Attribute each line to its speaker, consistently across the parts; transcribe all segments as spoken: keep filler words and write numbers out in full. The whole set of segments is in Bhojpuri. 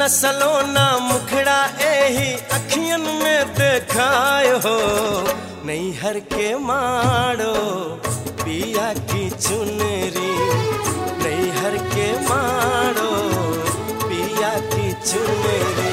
Speaker 1: इतना सलोना मुखड़ा एही अखियन में देखाय हो। नैहर के माड़ो पिया की चुनरी, नैहर के माड़ो पिया की चुनरी।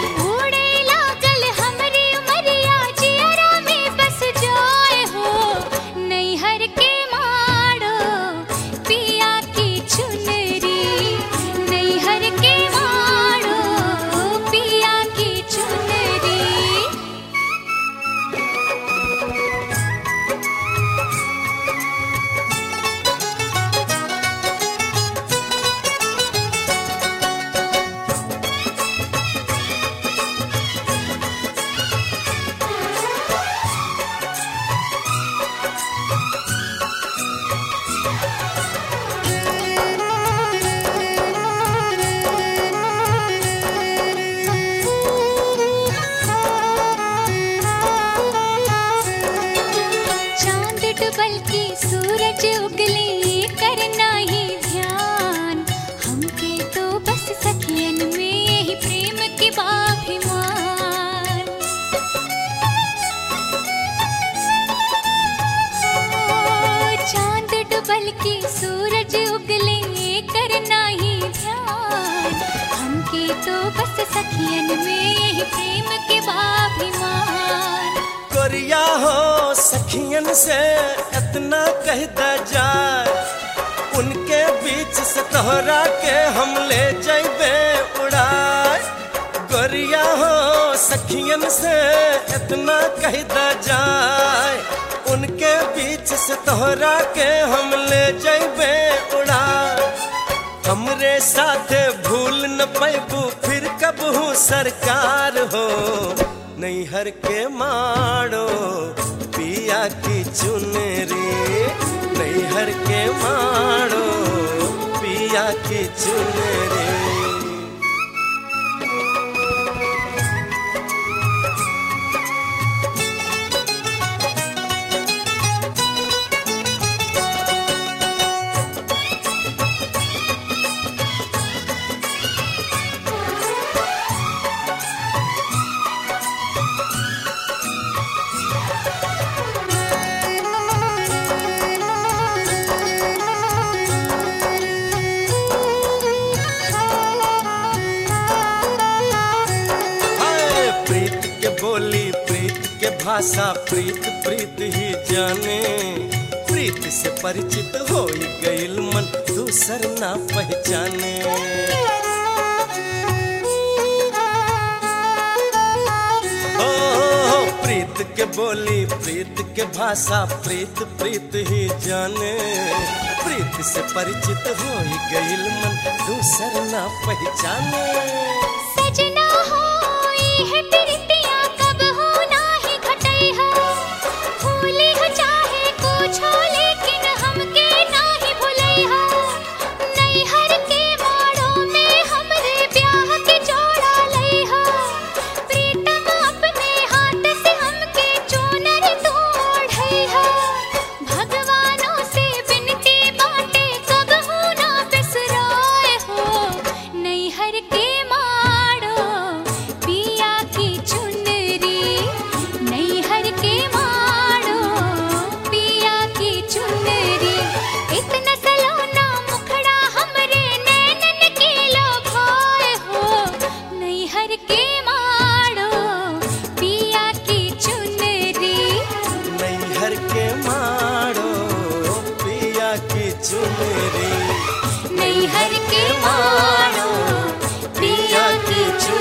Speaker 2: बल्कि सूरज उगले करना ही ध्यान, हमके तो बस सखियन में ही प्रेम के बाभिमान। चांद डुबल की सूरज उगले करना ही ध्यान, हमके तो बस सखियन में ही प्रेम के बाभिमान।
Speaker 1: कोरिया हो सखियन से इतना कह द जाए, उनके बीच से तोहरा के हम ले जैबे उड़ाए। गोरिया हो सखियन से इतना कह द जाए, उनके बीच से तोहरा के हम ले जैबे उड़ाए। हमरे साथे भूल न पैबू फिर कबहू सरकार हो। नैहर के माड़ो पिया की चुनरी, नैहर के माड़ो पिया की चुनरी। बोली प्रीत के भाषा प्रीत प्रीत ही जाने, प्रीत से परिचित हो गईल मन दूसर ना पहचाने। ओ प्रीत के बोली प्रीत के भाषा प्रीत प्रीत ही जाने, प्रीत से परिचित हो गईल मन दूसर ना पहचाने।
Speaker 2: सजना होई है प्रीतिया कब हो नाही घटई हो, भूली हो चाहे कुछ हो लेकिन हमके नाही भुलई हो। नैहर के माड़ों में हमरे ब्याह के जोड़ा लई हो, प्रीतम अपने हाथ से हमके चुनर तू ओढ़ई हो। भगवानों से बिनती बाटे कब हो ना बिसराए हो। नैहर के
Speaker 1: चुनरी, नैहर के माड़ो पिया की चुनरी।